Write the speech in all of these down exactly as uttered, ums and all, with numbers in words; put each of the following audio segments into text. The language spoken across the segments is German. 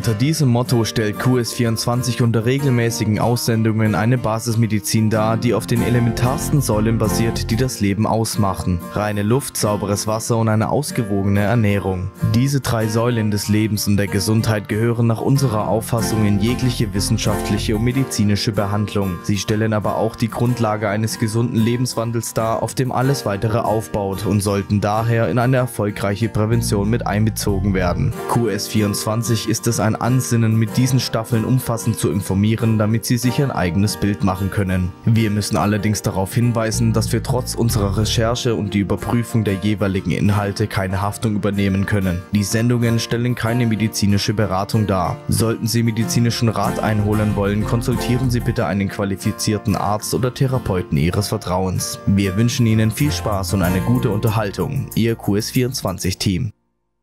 Unter diesem Motto stellt Q S vierundzwanzig unter regelmäßigen Aussendungen eine Basismedizin dar, die auf den elementarsten Säulen basiert, die das Leben ausmachen. Reine Luft, sauberes Wasser und eine ausgewogene Ernährung. Diese drei Säulen des Lebens und der Gesundheit gehören nach unserer Auffassung in jegliche wissenschaftliche und medizinische Behandlung. Sie stellen aber auch die Grundlage eines gesunden Lebenswandels dar, auf dem alles weitere aufbaut und sollten daher in eine erfolgreiche Prävention mit einbezogen werden. Q S vierundzwanzig ist es ein Ansinnen, mit diesen Staffeln umfassend zu informieren, damit Sie sich ein eigenes Bild machen können. Wir müssen allerdings darauf hinweisen, dass wir trotz unserer Recherche und die Überprüfung der jeweiligen Inhalte keine Haftung übernehmen können. Die Sendungen stellen keine medizinische Beratung dar. Sollten Sie medizinischen Rat einholen wollen, konsultieren Sie bitte einen qualifizierten Arzt oder Therapeuten Ihres Vertrauens. Wir wünschen Ihnen viel Spaß und eine gute Unterhaltung. Ihr Q S vierundzwanzig Team.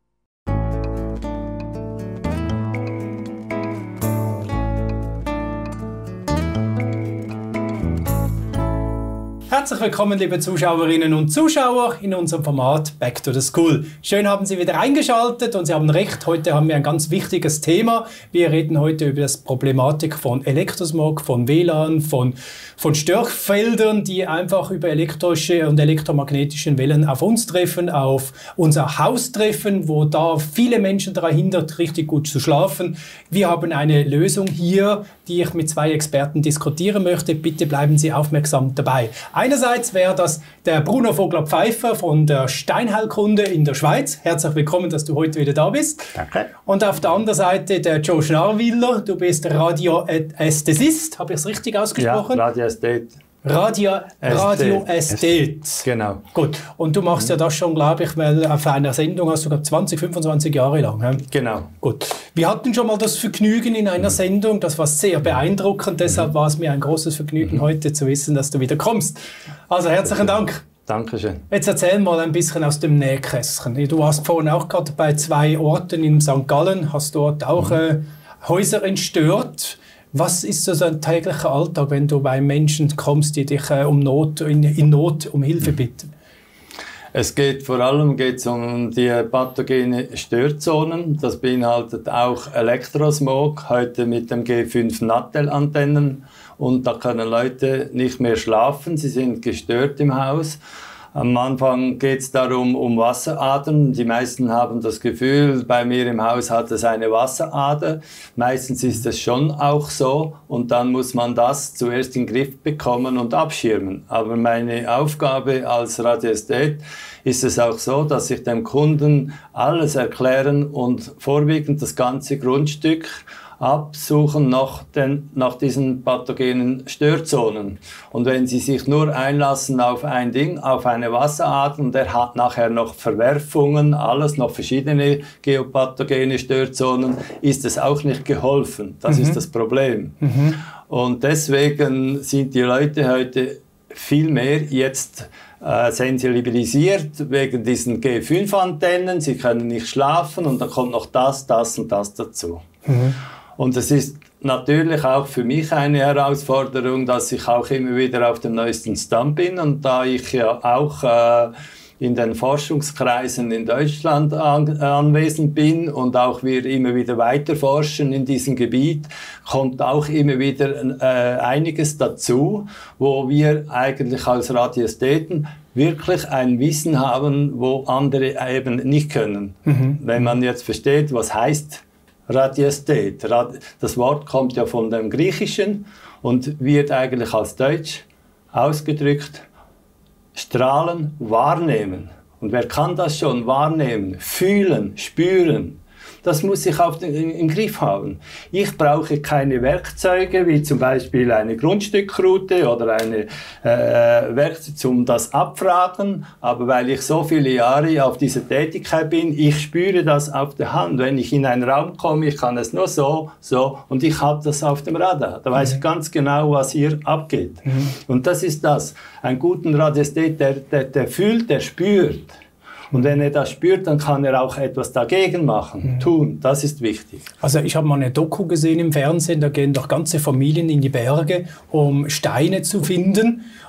Herzlich willkommen, liebe Zuschauerinnen und Zuschauer, in unserem Format Back to the School. Schön haben Sie wieder eingeschaltet und Sie haben recht, heute haben wir ein ganz wichtiges Thema. Wir reden heute über das Problematik von Elektrosmog, von W L A N, von, von Störfeldern, die einfach über elektrische und elektromagnetischen Wellen auf uns treffen, auf unser Haus treffen, wo da viele Menschen daran hindert, richtig gut zu schlafen. Wir haben eine Lösung hier, die ich mit zwei Experten diskutieren möchte. Bitte bleiben Sie aufmerksam dabei. Einerseits wäre das der Bruno Vogler-Pfeiffer von der Steinheilkunde in der Schweiz. Herzlich willkommen, dass du heute wieder da bist. Danke. Und auf der anderen Seite der Joe Schnarwiller. Du bist Radioästhesist, habe ich es richtig ausgesprochen? Ja, Radioästhet. Radio, Radioästhet. Genau. Gut. Und du machst mhm. ja das schon, glaube ich, weil auf einer Sendung hast du sogar zwanzig, fünfundzwanzig Jahre lang. He? Genau. Gut. Wir hatten schon mal das Vergnügen in einer mhm. Sendung. Das war sehr beeindruckend. Deshalb mhm. war es mir ein großes Vergnügen, mhm. heute zu wissen, dass du wieder kommst. Also herzlichen Dank. Dankeschön. Jetzt erzähl mal ein bisschen aus dem Nähkästchen. Du warst vorhin auch gerade bei zwei Orten in Sankt Gallen, hast dort auch mhm. äh, Häuser entstört. Was ist so dein täglicher Alltag, wenn du bei Menschen kommst, die dich äh, um Not, in, in Not um Hilfe bitten? Es geht vor allem geht's um die pathogene Störzonen. Das beinhaltet auch Elektrosmog, heute mit dem G fünf Nattel-Antennen. Und da können Leute nicht mehr schlafen, sie sind gestört im Haus. Am Anfang geht es darum, um Wasseradern. Die meisten haben das Gefühl, bei mir im Haus hat es eine Wasserader. Meistens ist es schon auch so. Und dann muss man das zuerst in den Griff bekommen und abschirmen. Aber meine Aufgabe als Radioästhet ist es auch so, dass ich dem Kunden alles erklären und vorwiegend das ganze Grundstück absuchen nach, den, nach diesen pathogenen Störzonen. Und wenn Sie sich nur einlassen auf ein Ding, auf eine Wasserader, und der hat nachher noch Verwerfungen, alles, noch verschiedene geopathogene Störzonen, ist es auch nicht geholfen. Das mhm. ist das Problem. Mhm. Und deswegen sind die Leute heute viel mehr jetzt äh, sensibilisiert wegen diesen G fünf Antennen. Sie können nicht schlafen und dann kommt noch das, das und das dazu. Mhm. Und es ist natürlich auch für mich eine Herausforderung, dass ich auch immer wieder auf dem neuesten Stand bin. Und da ich ja auch äh, in den Forschungskreisen in Deutschland an, anwesend bin und auch wir immer wieder weiter forschen in diesem Gebiet, kommt auch immer wieder äh, einiges dazu, wo wir eigentlich als Radioästheten wirklich ein Wissen haben, wo andere eben nicht können. Mhm. Wenn man jetzt versteht, was heißt Radioästhet. Das Wort kommt ja von dem Griechischen und wird eigentlich als Deutsch ausgedrückt strahlen, wahrnehmen. Und wer kann das schon wahrnehmen, fühlen, spüren? Das muss ich auf den, im Griff haben. Ich brauche keine Werkzeuge, wie zum Beispiel eine Grundstückroute oder eine äh, Werkzeug, um das abfragen. Aber weil ich so viele Jahre auf dieser Tätigkeit bin, ich spüre das auf der Hand. Wenn ich in einen Raum komme, ich kann es nur so, so und ich habe das auf dem Radar. Da weiß ich ganz genau, was hier abgeht. Mhm. Und das ist das. Ein guter Radioästhet, der, der, der fühlt, der spürt. Und wenn er das spürt, dann kann er auch etwas dagegen machen, mhm. tun. Das ist wichtig. Also ich habe mal eine Doku gesehen im Fernsehen, da gehen doch ganze Familien in die Berge, um Steine zu finden.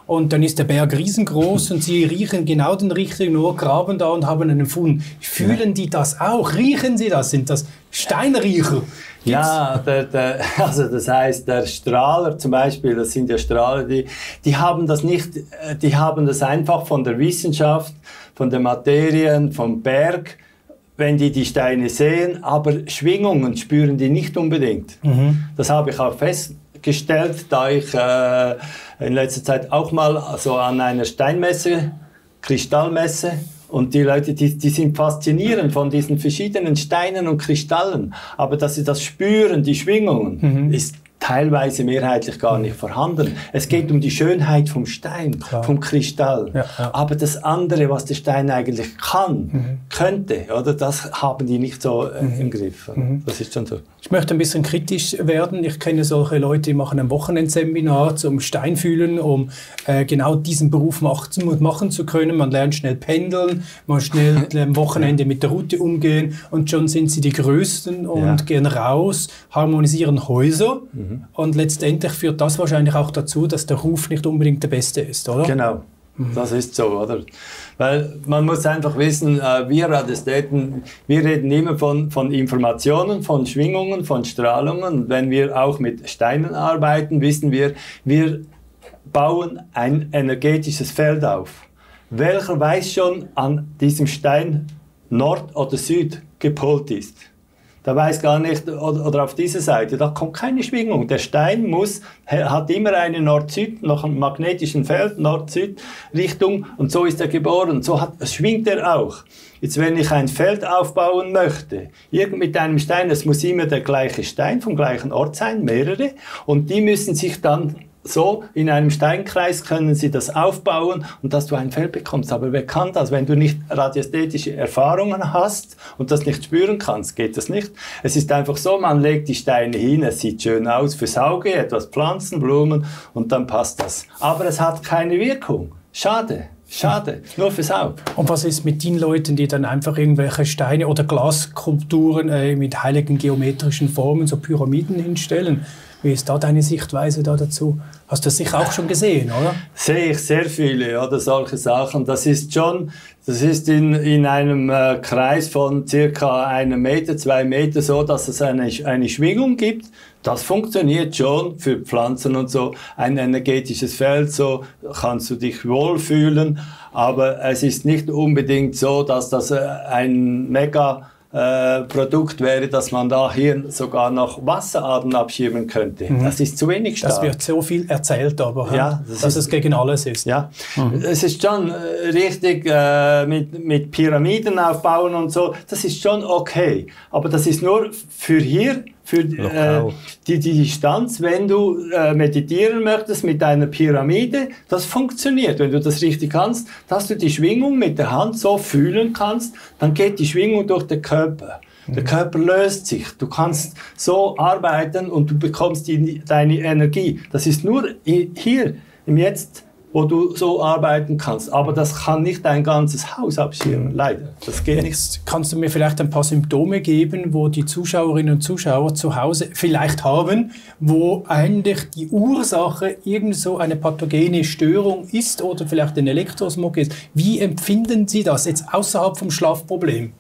und dann ist der Berg riesengroß und sie riechen genau den richtigen Ort, graben da und haben einen Fund. Fühlen die das auch? Riechen sie das? Sind das Steinriecher? Gibt's? Ja, der, der, also das heißt, der Strahler zum Beispiel, das sind ja Strahler, die, die haben das nicht, die haben das einfach von der Wissenschaft, von den Materien, vom Berg, wenn die die Steine sehen, aber Schwingungen spüren die nicht unbedingt. Mhm. Das habe ich auch festgestellt, da ich äh, in letzter Zeit auch mal also an einer Steinmesse, Kristallmesse, und die Leute, die, die sind faszinierend von diesen verschiedenen Steinen und Kristallen. Aber dass sie das spüren, die Schwingungen, mhm. ist teilweise mehrheitlich gar nicht vorhanden. Es geht um die Schönheit vom Stein, Klar. vom Kristall. Ja, ja. Aber das andere, was der Stein eigentlich kann, mhm. könnte, oder, das haben die nicht so äh, mhm. im Griff. Mhm. Das ist schon so. Ich möchte ein bisschen kritisch werden. Ich kenne solche Leute, die machen ein Wochenendseminar zum Steinfühlen, um äh, genau diesen Beruf machen, machen zu können. Man lernt schnell pendeln, man schnell am Wochenende mit der Route umgehen und schon sind sie die Größten und ja. gehen raus, harmonisieren Häuser. Mhm. Und letztendlich führt das wahrscheinlich auch dazu, dass der Ruf nicht unbedingt der beste ist, oder? Genau, mhm. das ist so, oder? Weil man muss einfach wissen, wir Radiästheten, wir reden immer von, von Informationen, von Schwingungen, von Strahlungen. Wenn wir auch mit Steinen arbeiten, wissen wir, wir bauen ein energetisches Feld auf. Welcher weiß schon an diesem Stein Nord oder Süd gepolt ist? Da weiß gar nicht, oder, oder auf dieser Seite, da kommt keine Schwingung. Der Stein muss, hat immer eine Nord-Süd, noch ein magnetischen Feld, Nord-Süd-Richtung, und so ist er geboren. So hat, schwingt er auch. Jetzt, wenn ich ein Feld aufbauen möchte, irgend mit einem Stein, es muss immer der gleiche Stein vom gleichen Ort sein, mehrere, und die müssen sich dann so, in einem Steinkreis können sie das aufbauen und dass du ein Feld bekommst. Aber wer kann das? Wenn du nicht radiästhetische Erfahrungen hast und das nicht spüren kannst, geht das nicht. Es ist einfach so, man legt die Steine hin, es sieht schön aus fürs Auge, etwas Pflanzen, Blumen und dann passt das. Aber es hat keine Wirkung. Schade. Schade, nur fürs Auge. Und was ist mit den Leuten, die dann einfach irgendwelche Steine oder Glasskulpturen äh, mit heiligen geometrischen Formen, so Pyramiden hinstellen? Wie ist da deine Sichtweise da dazu? Hast du das sicher auch schon gesehen, oder? Sehe ich sehr viele, oder solche Sachen. Das ist schon, das ist in, in einem äh, Kreis von circa einem Meter, zwei Meter so, dass es eine, eine Schwingung gibt. Das funktioniert schon für Pflanzen und so. Ein energetisches Feld, so kannst du dich wohlfühlen. Aber es ist nicht unbedingt so, dass das äh, ein mega Äh, Produkt wäre, dass man da hier sogar noch Wasseradern abschirmen könnte. Mhm. Das ist zu wenig stark. Das wird so viel erzählt, aber ja, das dass ist, es gegen alles ist. Ja, mhm. Es ist schon äh, richtig äh, mit, mit Pyramiden aufbauen und so, das ist schon okay. Aber das ist nur für hier, für äh, die, die Distanz, wenn du äh, meditieren möchtest mit einer Pyramide, das funktioniert. Wenn du das richtig kannst, dass du die Schwingung mit der Hand so fühlen kannst, dann geht die Schwingung durch den Körper. Mhm. Der Körper löst sich. Du kannst so arbeiten und du bekommst die, deine Energie. Das ist nur hier, im Jetzt, wo du so arbeiten kannst. Aber das kann nicht dein ganzes Haus abschirmen, leider. Das geht nicht. Jetzt kannst du mir vielleicht ein paar Symptome geben, wo die Zuschauerinnen und Zuschauer zu Hause vielleicht haben, wo eigentlich die Ursache irgend so eine pathogene Störung ist oder vielleicht ein Elektrosmog ist. Wie empfinden Sie das jetzt außerhalb vom Schlafproblem?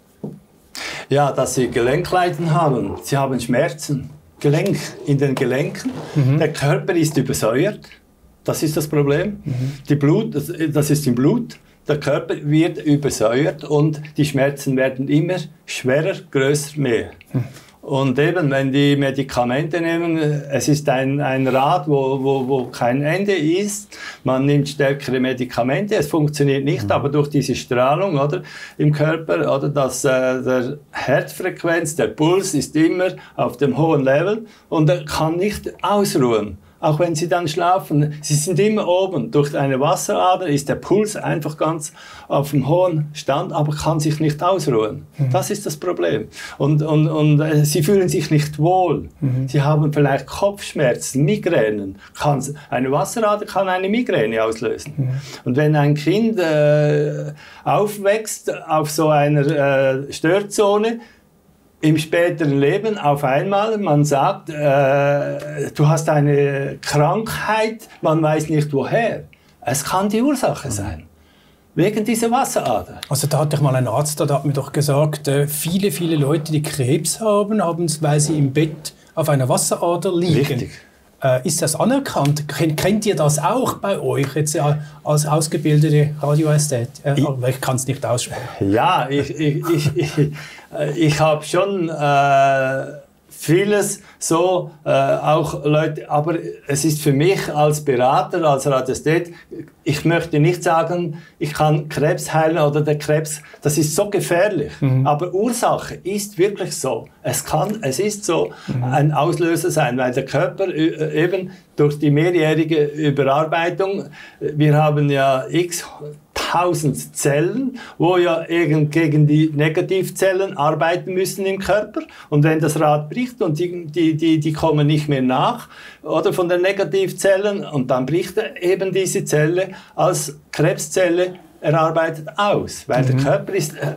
Ja, dass Sie Gelenkleiden haben. Sie haben Schmerzen. Gelenk in den Gelenken. Mhm. Der Körper ist übersäuert. Das ist das Problem. Mhm. Die Blut, das, das ist im Blut. Der Körper wird übersäuert und die Schmerzen werden immer schwerer, größer, mehr. Mhm. Und eben, wenn die Medikamente nehmen, es ist ein, ein Rad, wo, wo, wo kein Ende ist. Man nimmt stärkere Medikamente, es funktioniert nicht, mhm. aber durch diese Strahlung, oder, im Körper, oder, dass äh, der Herzfrequenz, der Puls ist immer auf dem hohen Level und er kann nicht ausruhen. Auch wenn sie dann schlafen, sie sind immer oben. Durch eine Wasserader ist der Puls einfach ganz auf dem hohen Stand, aber kann sich nicht ausruhen. Mhm. Das ist das Problem. Und, und, und äh, sie fühlen sich nicht wohl. Mhm. Sie haben vielleicht Kopfschmerzen, Migränen. Kann, eine Wasserader kann eine Migräne auslösen. Mhm. Und wenn ein Kind äh, aufwächst auf so einer äh, Störzone, im späteren Leben auf einmal, man sagt, äh, du hast eine Krankheit, man weiß nicht woher. Es kann die Ursache sein. Wegen dieser Wasserader. Also da hatte ich mal einen Arzt, der hat mir doch gesagt, äh, viele, viele Leute, die Krebs haben, haben es, weil sie im Bett auf einer Wasserader liegen. Richtig. Äh, ist das anerkannt? Kennt, kennt ihr das auch bei euch, jetzt ja, als ausgebildete Radioästhet? Äh, ich, ich kann es nicht aussprechen. Ja, ich, ich, ich, ich, ich habe schon äh, vieles so, äh, auch Leute, aber es ist für mich als Berater, als Radioästhet, ich möchte nicht sagen, ich kann Krebs heilen oder der Krebs, das ist so gefährlich. Mhm. Aber Ursache ist wirklich so. Es kann, es ist so mhm. ein Auslöser sein, weil der Körper eben durch die mehrjährige Überarbeitung, wir haben ja x tausend Zellen, wo ja gegen die Negativzellen arbeiten müssen im Körper. Und wenn das Rad bricht und die, die, die, die kommen nicht mehr nach, oder von den Negativzellen, und dann bricht eben diese Zelle als Krebszelle erarbeitet aus, weil mhm. der Körper ist, äh,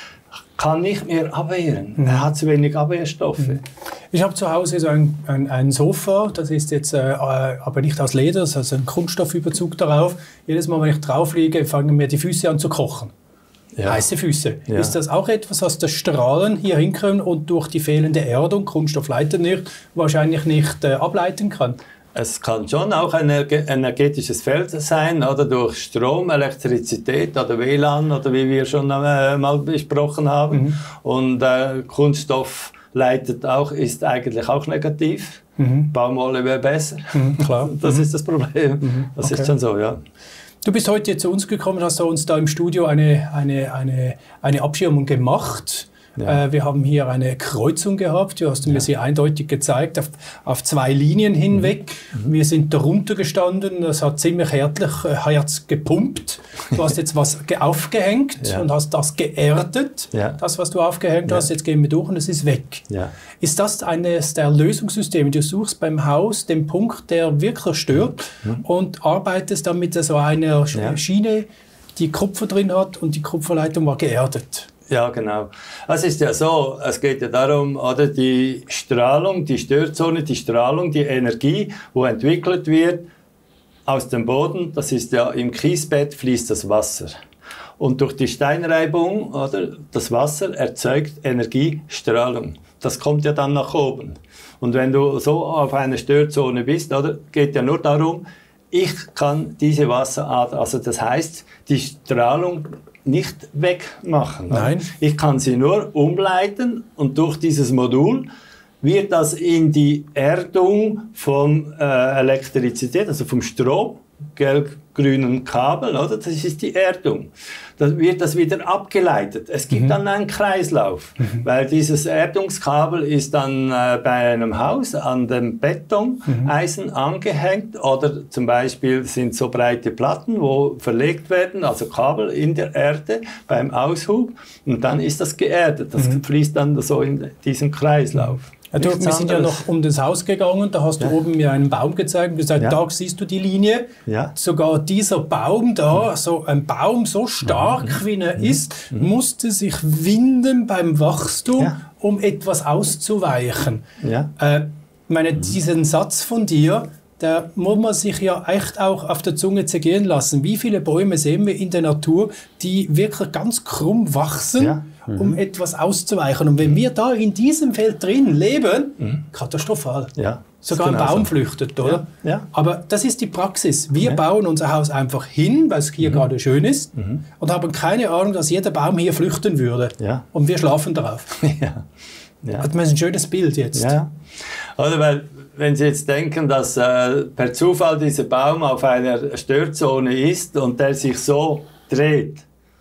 kann nicht mehr abwehren. Mhm. Er hat zu wenig Abwehrstoffe. Mhm. Ich habe zu Hause so ein, ein, ein Sofa, das ist jetzt äh, aber nicht aus Leder, das ist ein Kunststoffüberzug darauf. Jedes Mal, wenn ich drauf liege, fangen mir die Füße an zu kochen. Ja. Heiße Füße. Ja. Ist das auch etwas, was das Strahlen hier hinkommt und durch die fehlende Erdung, Kunststoff leitet nicht, wahrscheinlich nicht äh, ableiten kann? Es kann schon auch ein energetisches Feld sein, oder durch Strom, Elektrizität oder W L A N, oder wie wir schon äh, mal besprochen haben. Mhm. Und äh, Kunststoff leitet auch, ist eigentlich auch negativ. Mhm. Baumwolle wäre besser. Mhm, klar. Das mhm. ist das Problem. Mhm. Das okay. ist schon so, ja. Du bist heute zu uns gekommen, hast uns da im Studio eine, eine, eine, eine Abschirmung gemacht. Ja. Äh, wir haben hier eine Kreuzung gehabt, du hast mir ja. sie eindeutig gezeigt, auf, auf zwei Linien hinweg. Mhm. Wir sind darunter gestanden, das hat ziemlich härtlich äh, Herz gepumpt. Du hast jetzt was aufgehängt ja. und hast das geerdet, ja. das, was du aufgehängt ja. hast. Jetzt gehen wir durch und es ist weg. Ja. Ist das eines der Lösungssysteme? Du suchst beim Haus den Punkt, der wirklich stört mhm. und arbeitest dann mit so einer ja. Schiene, die Kupfer drin hat und die Kupferleitung war geerdet. Ja, genau. Es ist ja so, es geht ja darum, oder die Strahlung, die Störzone, die Strahlung, die Energie, wo entwickelt wird aus dem Boden, das ist ja im Kiesbett fließt das Wasser. Und durch die Steinreibung, oder, das Wasser erzeugt Energiestrahlung. Das kommt ja dann nach oben. Und wenn du so auf einer Störzone bist, oder, geht ja nur darum, ich kann diese Wasserader, also das heißt, die Strahlung nicht wegmachen. Nein. Ich kann sie nur umleiten und durch dieses Modul wird das in die Erdung von äh, Elektrizität, also vom Strom, gelb-grünen Kabel, oder? Das ist die Erdung. Da wird das wieder abgeleitet. Es gibt mhm. dann einen Kreislauf, mhm. weil dieses Erdungskabel ist dann äh, bei einem Haus an dem Betoneisen mhm. angehängt oder zum Beispiel sind so breite Platten, wo verlegt werden, also Kabel in der Erde beim Aushub und dann ist das geerdet. Das mhm. fließt dann so in diesen Kreislauf. Ja, du, wir sind ja noch um das Haus gegangen, da hast du ja. oben mir einen Baum gezeigt und gesagt, ja. da siehst du die Linie. Ja. Sogar dieser Baum da, so ein Baum so stark mhm. wie er mhm. ist, mhm. musste sich winden beim Wachstum, ja. um etwas auszuweichen. Ja. Äh, ich meine, mhm. diesen Satz von dir, da muss man sich ja echt auch auf der Zunge zergehen lassen. Wie viele Bäume sehen wir in der Natur, die wirklich ganz krumm wachsen, ja. mhm. um etwas auszuweichen. Und wenn wir da in diesem Feld drin leben, mhm. katastrophal. Ja, sogar ein Baum so. flüchtet, oder? Ja. Ja. Aber das ist die Praxis. Wir ja. bauen unser Haus einfach hin, weil es hier mhm. gerade schön ist, mhm. und haben keine Ahnung, dass jeder Baum hier flüchten würde. Ja. Und wir schlafen darauf. Ja. Ja. Das ist ein schönes Bild jetzt. Ja. Oder weil wenn Sie jetzt denken, dass äh, per Zufall dieser Baum auf einer Störzone ist und der sich so dreht,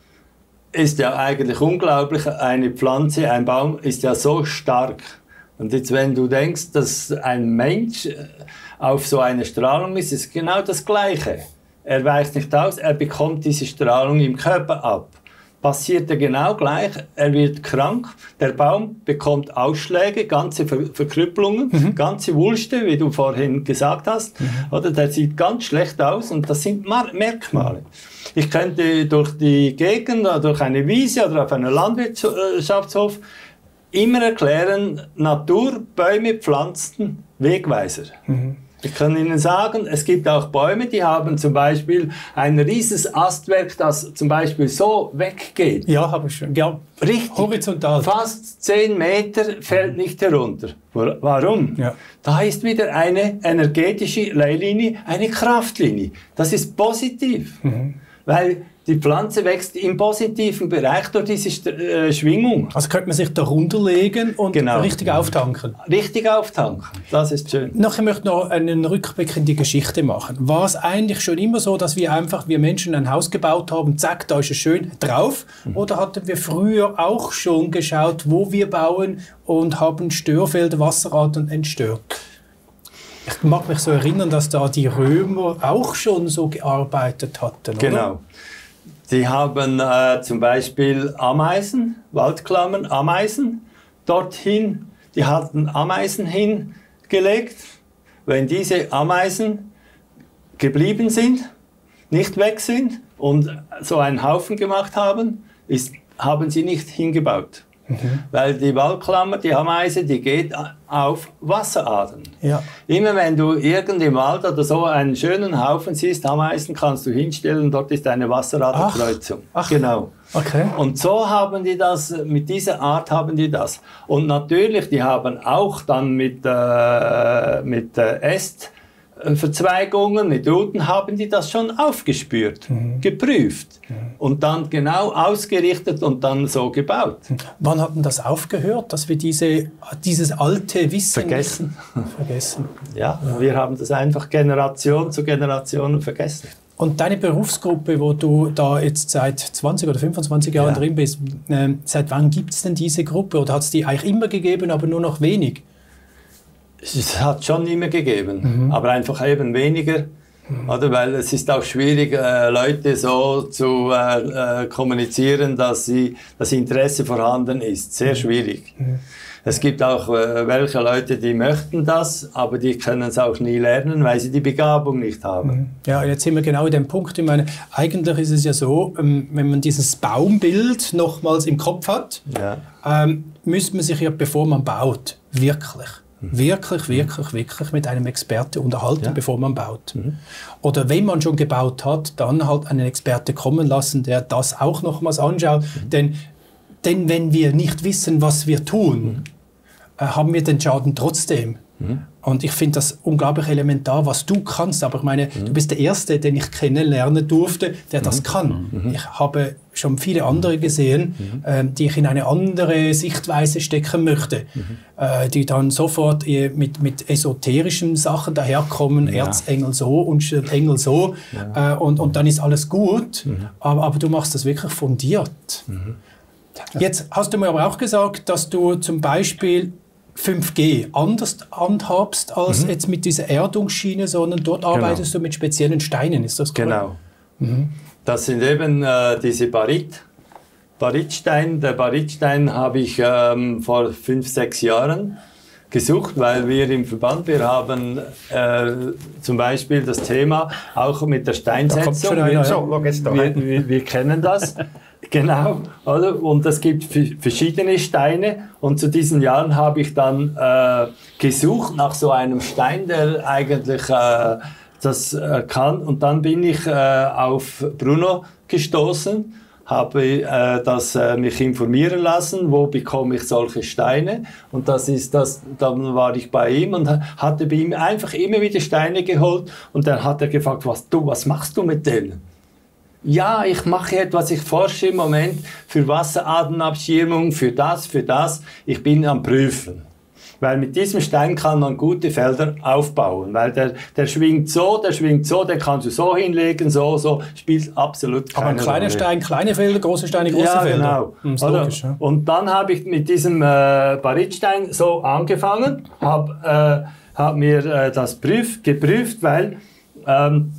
ist ja eigentlich unglaublich. Eine Pflanze, ein Baum ist ja so stark. Und jetzt, wenn du denkst, dass ein Mensch auf so eine Strahlung ist, ist genau das Gleiche. Er weicht nicht aus, er bekommt diese Strahlung im Körper ab. Passiert er genau gleich, er wird krank, der Baum bekommt Ausschläge, ganze Ver Verkrüppelungen, mhm. ganze Wulste, wie du vorhin gesagt hast, mhm. oder? Der sieht ganz schlecht aus und das sind Mar Merkmale. Ich könnte durch die Gegend, oder durch eine Wiese oder auf einem Landwirtschaftshof immer erklären, Natur, Bäume, Pflanzen, Wegweiser. Mhm. Ich kann Ihnen sagen, es gibt auch Bäume, die haben zum Beispiel ein riesiges Astwerk, das zum Beispiel so weggeht. Ja, habe ich schon. Ja, richtig. Horizontal. Fast zehn Meter fällt nicht herunter. Warum? Ja. Da ist wieder eine energetische Leitlinie, eine Kraftlinie. Das ist positiv, mhm. weil die Pflanze wächst im positiven Bereich durch diese äh, Schwingung. Also könnte man sich da runterlegen und genau. richtig auftanken. Richtig auftanken, das ist schön. Nachher möchte ich noch einen Rückblick in die Geschichte machen. War es eigentlich schon immer so, dass wir einfach, wir Menschen ein Haus gebaut haben, zack, da ist es schön drauf? Mhm. Oder hatten wir früher auch schon geschaut, wo wir bauen und haben Störfelder, Wasserarten entstört? Ich mag mich so erinnern, dass da die Römer auch schon so gearbeitet hatten, oder? Genau. Die haben äh, zum Beispiel Ameisen, Waldklammern, Ameisen dorthin. Die hatten Ameisen hingelegt. Wenn diese Ameisen geblieben sind, nicht weg sind und so einen Haufen gemacht haben, ist, haben sie nicht hingebaut. Mhm. Weil die Waldklammer, die Ameise, die geht auf Wasseradern. Ja. Immer wenn du irgend im Wald oder so einen schönen Haufen siehst, Ameisen kannst du hinstellen, dort ist eine Wasseraderkreuzung. Ach, ach. Genau. Okay. Und so haben die das, mit dieser Art haben die das. Und natürlich, die haben auch dann mit, äh, mit äh, Äst Verzweigungen, mit Ruten haben die das schon aufgespürt, mhm. geprüft mhm. und dann genau ausgerichtet und dann so gebaut. Wann hat denn das aufgehört, dass wir diese, dieses alte Wissen vergessen? vergessen. Ja, ja, wir haben das einfach Generation zu Generation vergessen. Und deine Berufsgruppe, wo du da jetzt seit zwanzig oder fünfundzwanzig Jahren ja. drin bist, äh, seit wann gibt es denn diese Gruppe? Oder hat es die eigentlich immer gegeben, aber nur noch wenig? Es hat schon immer gegeben, mhm. aber einfach eben weniger, mhm. oder? Weil es ist auch schwierig, äh, Leute so zu äh, äh, kommunizieren, dass sie, das Interesse vorhanden ist. Sehr schwierig. Mhm. Es gibt auch äh, welche Leute, die möchten das, aber die können es auch nie lernen, weil sie die Begabung nicht haben. Ja, jetzt sind wir genau in dem Punkt. Ich meine, eigentlich ist es ja so, ähm, wenn man dieses Baumbild nochmals im Kopf hat, ja. ähm, müsste man sich ja, bevor man baut, wirklich Wirklich, wirklich, wirklich mit einem Experte unterhalten, ja. bevor man baut. Mhm. Oder wenn man schon gebaut hat, dann halt einen Experte kommen lassen, der das auch nochmals anschaut. Mhm. Denn, denn wenn wir nicht wissen, was wir tun, mhm. äh, haben wir den Schaden trotzdem. Mhm. Und ich finde das unglaublich elementar, was du kannst. Aber ich meine, mhm. du bist der Erste, den ich kennenlernen durfte, der mhm. das kann. Mhm. Ich habe schon viele andere gesehen, mhm. äh, die ich in eine andere Sichtweise stecken möchte. Mhm. Äh, die dann sofort mit, mit esoterischen Sachen daherkommen, ja. Erzengel so und Engel so. Ja. Äh, und, und dann ist alles gut. Mhm. Aber, aber du machst das wirklich fundiert. Mhm. Jetzt hast du mir aber auch gesagt, dass du zum Beispiel fünf G anders handhabst als mhm. jetzt mit dieser Erdungsschiene, sondern dort genau. arbeitest du mit speziellen Steinen, ist das korrekt? Genau. Mhm. Das sind eben äh, diese Barit, Baritstein. Der Baritstein habe ich ähm, vor fünf, sechs Jahren gesucht, weil wir im Verband, wir haben äh, zum Beispiel das Thema auch mit der Steinsetzung. Da einer, so, wir, wir, wir kennen das. Genau, oder? Und es gibt verschiedene Steine und zu diesen Jahren habe ich dann äh, gesucht nach so einem Stein, der eigentlich äh, das äh, kann. Und dann bin ich äh, auf Bruno gestoßen, habe äh, das, äh, mich informieren lassen, wo bekomme ich solche Steine. Und das ist das, dann war ich bei ihm und hatte bei ihm einfach immer wieder Steine geholt. Und dann hat er gefragt, was, du, was machst du mit denen? Ja, ich mache etwas, ich forsche im Moment für Wasseradernabschirmung, für das, für das. Ich bin am Prüfen. Weil mit diesem Stein kann man gute Felder aufbauen. Weil der, der schwingt so, der schwingt so, der kannst du so hinlegen, so, so. Spielt absolut keine Rolle. Aber ein kleiner Stein, kleine Felder, große Steine, große ja, Felder. Genau. Hm, ist logisch, ja. Und dann habe ich mit diesem äh, Baritstein so angefangen, habe äh, hab mir äh, das prüf, geprüft, weil ähm,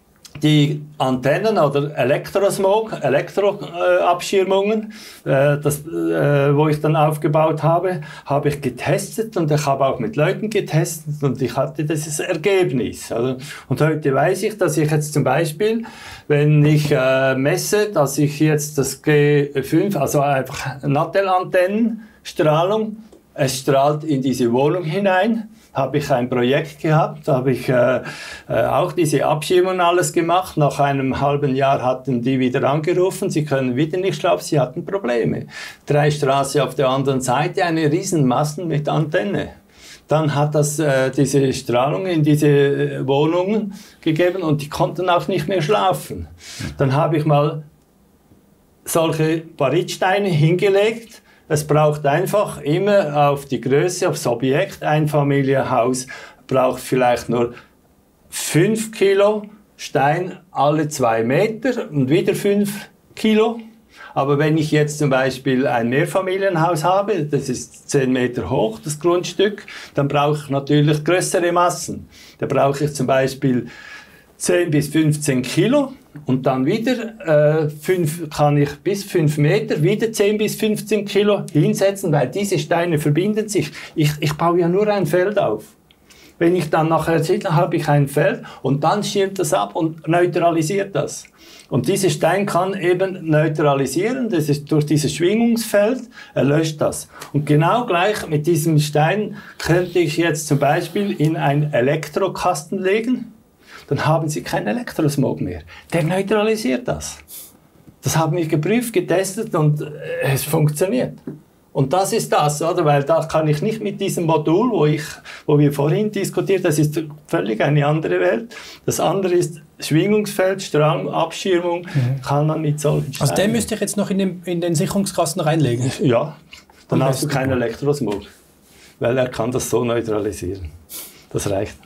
die Antennen oder Elektrosmog, Elektroabschirmungen, äh, das, äh, wo ich dann aufgebaut habe, habe ich getestet und ich habe auch mit Leuten getestet und ich hatte dieses Ergebnis. Also, und heute weiß ich, dass ich jetzt zum Beispiel, wenn ich äh, messe, dass ich jetzt das G fünf, also einfach Nattel-Antennenstrahlung, es strahlt in diese Wohnung hinein. habe ich ein Projekt gehabt, da habe ich äh, äh, auch diese Abschirmung alles gemacht. Nach einem halben Jahr hatten die wieder angerufen, sie können wieder nicht schlafen, sie hatten Probleme. Drei Straße auf der anderen Seite, eine riesen Masten mit Antenne. Dann hat das äh, diese Strahlung in diese Wohnungen gegeben und die konnten auch nicht mehr schlafen. Dann habe ich mal solche Barytsteine hingelegt. Es braucht einfach immer auf die Größe, aufs Objekt. Ein Familienhaus braucht vielleicht nur fünf Kilo Stein alle zwei Meter und wieder fünf Kilo. Aber wenn ich jetzt zum Beispiel ein Mehrfamilienhaus habe, das ist zehn Meter hoch, das Grundstück, dann brauche ich natürlich größere Massen. Da brauche ich zum Beispiel zehn bis fünfzehn Kilo und dann wieder äh, fünf, kann ich bis fünf Meter wieder zehn bis fünfzehn Kilo hinsetzen, weil diese Steine verbinden sich. Ich, ich baue ja nur ein Feld auf. Wenn ich dann nachher sehe, dann habe ich ein Feld und dann schirmt das ab und neutralisiert das. Und dieser Stein kann eben neutralisieren, das ist durch dieses Schwingungsfeld, er löscht das. Und genau gleich mit diesem Stein könnte ich jetzt zum Beispiel in einen Elektrokasten legen, dann haben Sie keinen Elektrosmog mehr. Der neutralisiert das. Das haben wir geprüft, getestet und es funktioniert. Und das ist das, oder? Weil da kann ich nicht mit diesem Modul, wo, ich, wo wir vorhin diskutiert, das ist völlig eine andere Welt. Das andere ist Schwingungsfeld, Strahlenabschirmung, mhm. kann man mit solchen Steinen. Also den müsste ich jetzt noch in den, in den Sicherungskasten reinlegen? Ja, dann und hast du keinen Elektrosmog, weil er kann das so neutralisieren. Das reicht.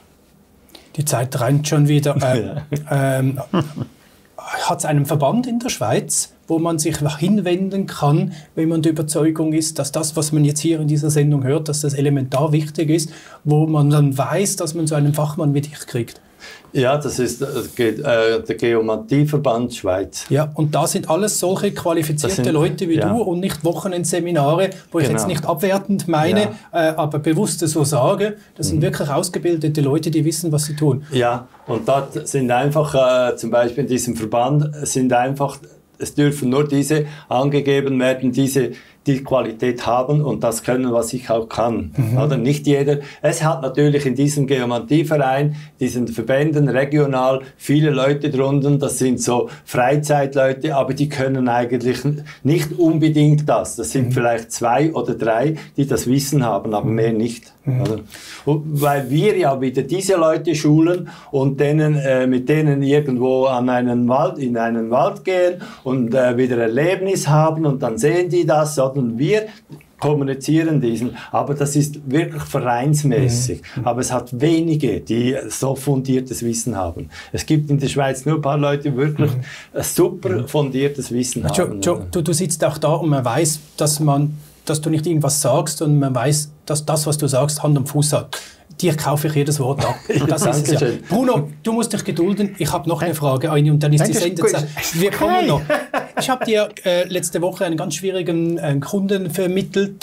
Die Zeit rennt schon wieder. Äh, ähm, hat es einen Verband in der Schweiz, wo man sich hinwenden kann, wenn man der Überzeugung ist, dass das, was man jetzt hier in dieser Sendung hört, dass das elementar wichtig ist, wo man dann weiß, dass man so einen Fachmann wie dich kriegt? Ja, das ist äh, der Geomantie-Verband Schweiz. Ja, und da sind alles solche qualifizierte sind, Leute wie ja. du und nicht Wochenendseminare, wo genau. ich jetzt nicht abwertend meine, ja. äh, aber bewusst so sage. Das mhm. sind wirklich ausgebildete Leute, die wissen, was sie tun. Ja, und dort sind einfach, äh, zum Beispiel in diesem Verband, sind einfach, es dürfen nur diese angegeben werden, diese die Qualität haben und das können, was ich auch kann. Mhm. Oder nicht jeder. Es hat natürlich in diesem Geomantieverein, diesen Verbänden regional, viele Leute drunter, das sind so Freizeitleute, aber die können eigentlich nicht unbedingt das. Das sind mhm. vielleicht zwei oder drei, die das Wissen haben, aber mehr nicht. Mhm. Oder? Und weil wir ja wieder diese Leute schulen und denen, äh, mit denen irgendwo an einen Wald, in einen Wald gehen und äh, wieder Erlebnis haben und dann sehen die das, oder? Und wir kommunizieren diesen, aber das ist wirklich vereinsmäßig. Mhm. Aber es hat wenige, die so fundiertes Wissen haben. Es gibt in der Schweiz nur ein paar Leute, die wirklich mhm. super fundiertes Wissen jo, haben. Jo, du, du sitzt auch da und man weiß, dass, man, dass du nicht irgendwas sagst und man weiß, dass das, was du sagst, Hand und Fuß hat. Dir kaufe ich jedes Wort ab. Das ist es ja. Bruno, du musst dich gedulden. Ich habe noch eine Frage, eine, und dann ist die Sendezeit. Wir kommen noch. Ich habe dir äh, letzte Woche einen ganz schwierigen äh, Kunden vermittelt,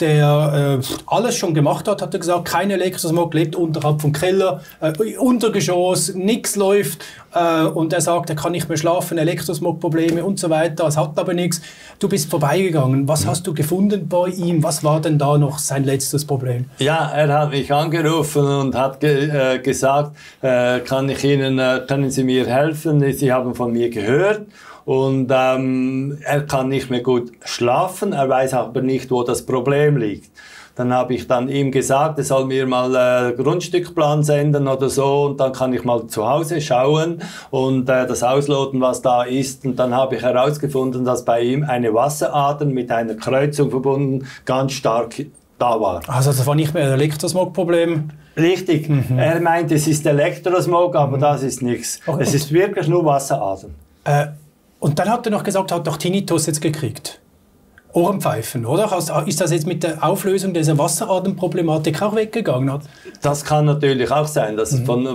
der äh, alles schon gemacht hat, hat er gesagt, kein Elektrosmog, lebt unterhalb vom Keller, äh, Untergeschoss, nichts läuft. Äh, und er sagt, er kann nicht mehr schlafen, Elektrosmog-Probleme und so weiter. Es hat aber nichts. Du bist vorbeigegangen. Was hast du gefunden bei ihm? Was war denn da noch sein letztes Problem? Ja, er hat mich angerufen und hat ge äh, gesagt, äh, kann ich Ihnen, äh, können Sie mir helfen? Sie haben von mir gehört. Und ähm, er kann nicht mehr gut schlafen, er weiß aber nicht, wo das Problem liegt. Dann habe ich dann ihm gesagt, er soll mir mal äh, Grundstückplan senden oder so und dann kann ich mal zu Hause schauen und äh, das ausloten, was da ist. Und dann habe ich herausgefunden, dass bei ihm eine Wasserader mit einer Kreuzung verbunden ganz stark da war. Also das war nicht mehr ein Elektrosmog-Problem? Richtig. Mhm. Er meint, es ist Elektrosmog, aber mhm. das ist nichts. Okay. Es ist wirklich nur Wasseradern. Äh, Und dann hat er noch gesagt, er hat doch Tinnitus jetzt gekriegt. Ohrenpfeifen, oder? Ist das jetzt mit der Auflösung dieser Wasseraderproblematik auch weggegangen? Das kann natürlich auch sein. Dass mhm. von,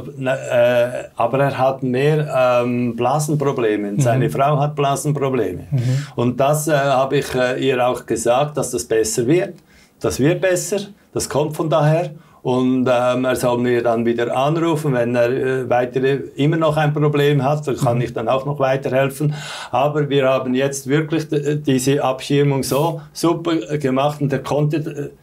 äh, aber er hat mehr ähm, Blasenprobleme. Mhm. Seine Frau hat Blasenprobleme. Mhm. Und das äh, habe ich äh, ihr auch gesagt, dass das besser wird. Das wird besser, das kommt von daher. Und ähm, er soll mir dann wieder anrufen, wenn er äh, weitere, immer noch ein Problem hat, dann kann ich dann auch noch weiterhelfen. Aber wir haben jetzt wirklich diese Abschirmung so super gemacht und er konnte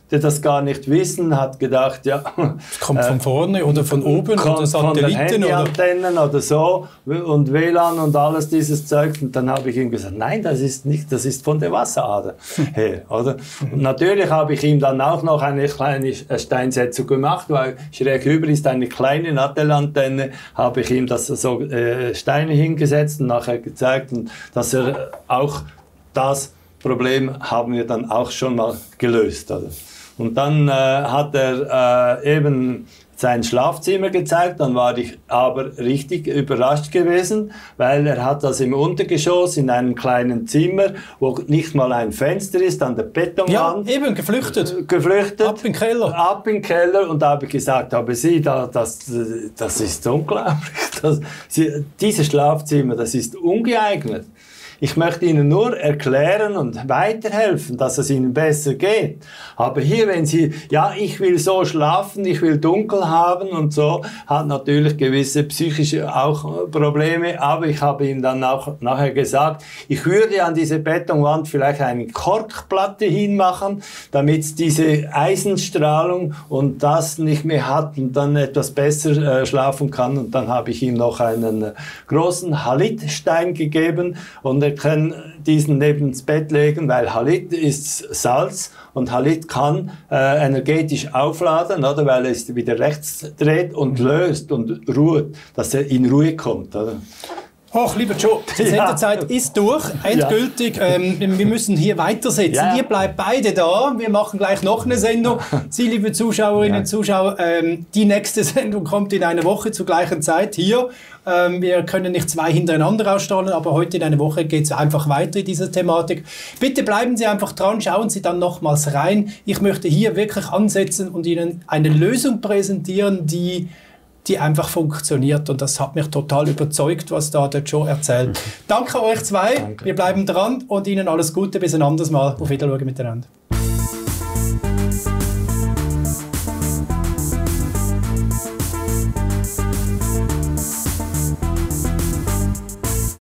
die das gar nicht wissen, hat gedacht, ja... Es kommt von vorne oder von oben oder Satelliten oder... Handyantennen oder so und W L A N und alles dieses Zeug. Und dann habe ich ihm gesagt, nein, das ist nicht, das ist von der Wasserader her, oder? Und natürlich habe ich ihm dann auch noch eine kleine Steinsetzung gemacht, weil schräg über ist eine kleine Nattelantenne, habe ich ihm das so äh, Steine hingesetzt und nachher gezeigt, und dass er auch das Problem haben wir dann auch schon mal gelöst, oder? Und dann äh, hat er äh, eben sein Schlafzimmer gezeigt, dann war ich aber richtig überrascht gewesen, weil er hat das im Untergeschoss in einem kleinen Zimmer, wo nicht mal ein Fenster ist, an der Betonwand. Ja, eben, geflüchtet. Geflüchtet. Ab in den Keller. Ab in den Keller, und da habe ich gesagt, aber Sie, da, das, das ist unglaublich. Das, Sie, dieses Schlafzimmer, das ist ungeeignet. Ich möchte Ihnen nur erklären und weiterhelfen, dass es Ihnen besser geht. Aber hier, wenn Sie, ja, ich will so schlafen, ich will dunkel haben und so, hat natürlich gewisse psychische auch Probleme. Aber ich habe ihm dann auch nachher gesagt, ich würde an diese Betonwand vielleicht eine Korkplatte hinmachen, damit diese Eisenstrahlung und das nicht mehr hat und dann etwas besser äh, schlafen kann. Und dann habe ich ihm noch einen äh, großen Halitstein gegeben, und er kann diesen neben das Bett legen, weil Halit ist Salz und Halit kann äh, energetisch aufladen, oder, weil er es wieder rechts dreht und löst und ruht, dass er in Ruhe kommt. Oder? Ach, lieber Joe, die Sendezeit ja. ist durch, endgültig. Ja. Ähm, wir müssen hier weitersetzen. Ja. Ihr bleibt beide da. Wir machen gleich noch eine Sendung. Sie, liebe Zuschauerinnen und ja. Zuschauer, ähm, die nächste Sendung kommt in einer Woche zur gleichen Zeit hier. Ähm, wir können nicht zwei hintereinander ausstrahlen, aber heute in einer Woche geht es einfach weiter in dieser Thematik. Bitte bleiben Sie einfach dran, schauen Sie dann nochmals rein. Ich möchte hier wirklich ansetzen und Ihnen eine Lösung präsentieren, die die einfach funktioniert, und das hat mich total überzeugt, was da der Joe erzählt. Mhm. Danke euch zwei, Danke. Wir bleiben dran und Ihnen alles Gute, bis ein anderes Mal. Auf Wiedersehen miteinander.